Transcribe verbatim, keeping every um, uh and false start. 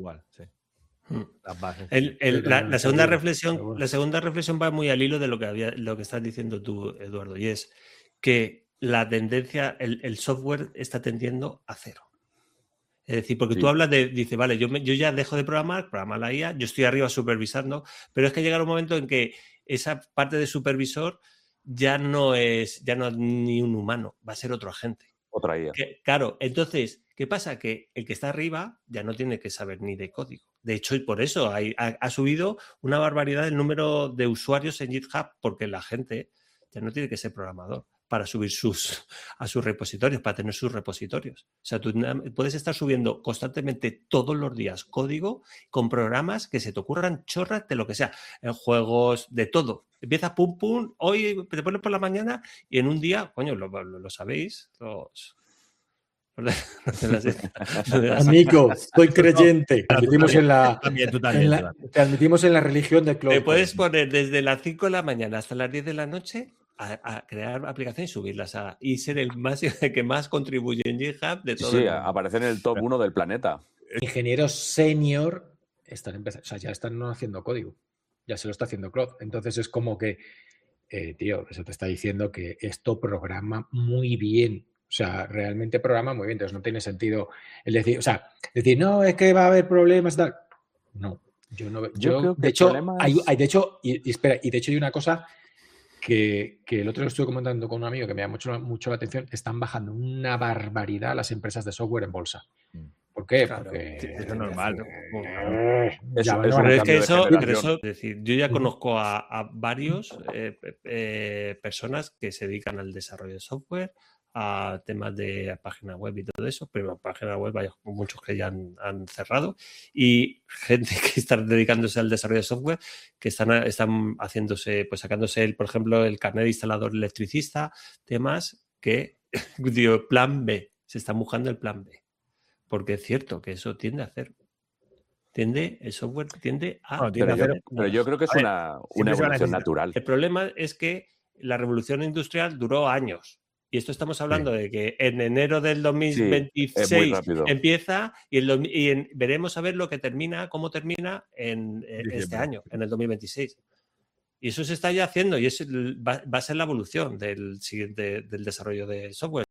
igual, sí. Hmm. Las bases. El, el, Pero la, no la es segunda seguro, reflexión, seguro. la segunda reflexión va muy al hilo de lo que había, lo que estás diciendo tú, Eduardo, y es que la tendencia, el, el software está tendiendo a cero. Es decir, porque Sí. tú hablas de, dice, vale, yo, me, yo ya dejo de programar, programa la I A, yo estoy arriba supervisando, pero es que llega un momento en que esa parte de supervisor ya no es, ya no es ni un humano, va a ser otro agente. Otra I A. Que, claro, entonces, ¿qué pasa? Que el que está arriba ya no tiene que saber ni de código. De hecho, y por eso hay, ha, ha subido una barbaridad el número de usuarios en GitHub, porque la gente ya no tiene que ser programador para subir sus, a sus repositorios, para tener sus repositorios. O sea, tú puedes estar subiendo constantemente todos los días código con programas que se te ocurran chorras de lo que sea, en juegos, de todo. Empieza pum pum, hoy te pones por la mañana y en un día, coño, lo, lo, lo sabéis, los... Amigo, soy creyente. Te admitimos en la, También, tú también, en tú la, también. te admitimos en la religión de Claude Te puedes Coding. poner desde las cinco de la mañana hasta las diez de la noche a, a crear aplicaciones y subirlas a, y ser el más que más contribuye en GitHub de Sí, todo sí, el mundo. aparece en el top uno del planeta. Ingenieros senior están empezando, o sea, ya están haciendo código. Ya se lo está haciendo Claude. Entonces es como que, eh, tío, eso te está diciendo que esto programa muy bien. O sea, realmente programa muy bien. Entonces no tiene sentido el decir, o sea, decir, no, es que va a haber problemas, tal. No, yo no. Yo, Yo creo que de el hecho, problema hay, es- hay, de hecho, y, y espera, y de hecho hay una cosa que, que el otro día estuve comentando con un amigo que me llama mucho, mucho la atención. Están bajando una barbaridad las empresas de software en bolsa. ¿Por qué? Claro, Porque sí, eso es normal, ¿no? eh, Es- ya es no van un Pero a es que cambio de eso, pero generación. eso, es decir, yo ya Ujú. conozco a, a varios eh, eh, personas que se dedican al desarrollo de software, a temas de página web y todo eso, pero página web hay muchos que ya han, han cerrado, y gente que está dedicándose al desarrollo de software, que están, están haciéndose, pues sacándose, el, por ejemplo, el carnet de instalador electricista, temas que, digo, plan B, se está buscando el plan B, porque es cierto que eso tiende a hacer. Tiende, el software tiende a... Bueno, tiende Pero a yo, hacer- pero yo creo que es A ver, una, una siempre se va a evolución necesitar. natural. El problema es que la revolución industrial duró años. Y esto estamos hablando Sí. de que en enero del dos mil Sí, es muy veintiséis rápido. empieza y, el, dos- y en- veremos a ver lo que termina, cómo termina en eh, este Diciembre. año, en el dos mil veintiséis. Y eso se está ya haciendo y es el- va, va a ser la evolución del siguiente del desarrollo de software.